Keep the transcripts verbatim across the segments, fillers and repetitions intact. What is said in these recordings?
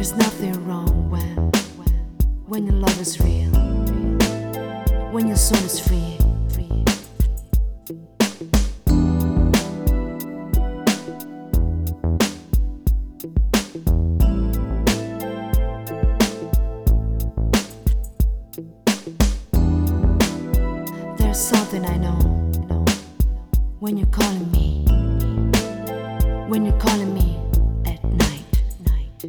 There's nothing wrong when, when your love is real, when your soul is free. There's something I know when you're calling me, when you're calling me at night, night.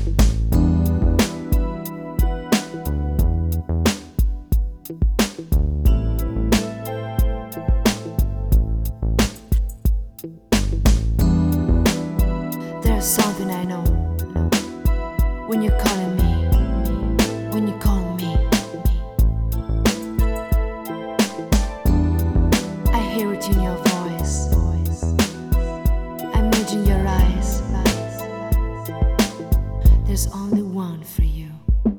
There's something I know when you're calling me, when you call me. I hear it in your voice, I imagine your eyes. There's only one for you.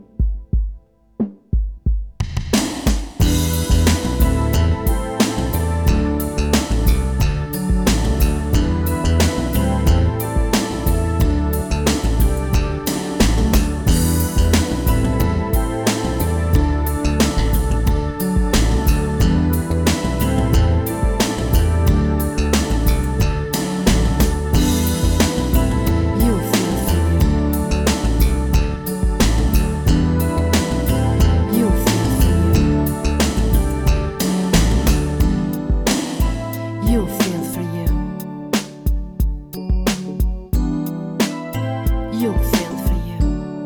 You feel for you. You feel for you.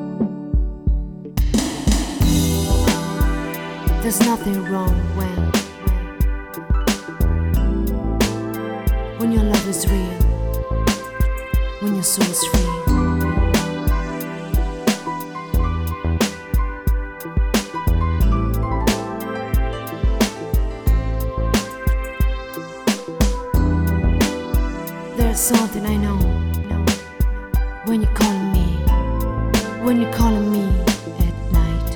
There's nothing wrong when when your love is real, when your soul is free. There's something I know when you're calling me, when you're calling me at night.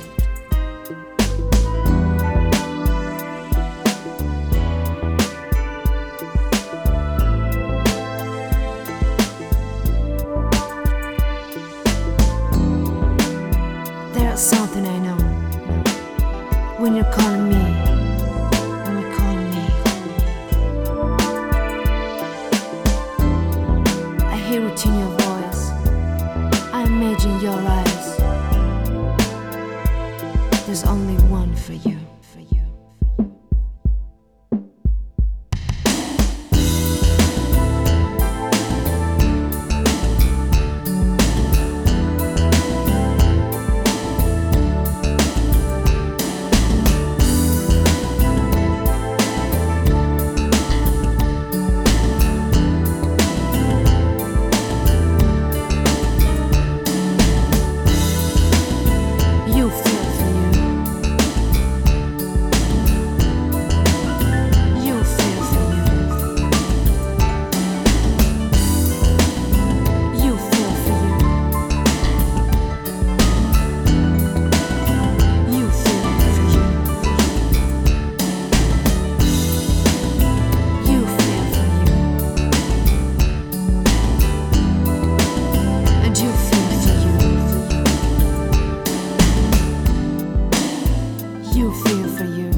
There's something I know when you're calling me, when you're calling me. I hear it in your voice, I imagine your eyes. There's only one for you, for you. You feel for you. You feel for you. You feel for you. You feel for you. You feel for you. And you feel for you. You feel for you.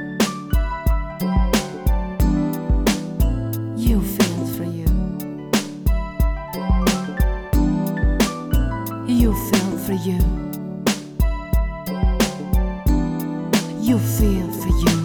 You feel for you. You feel for you. You feel for you.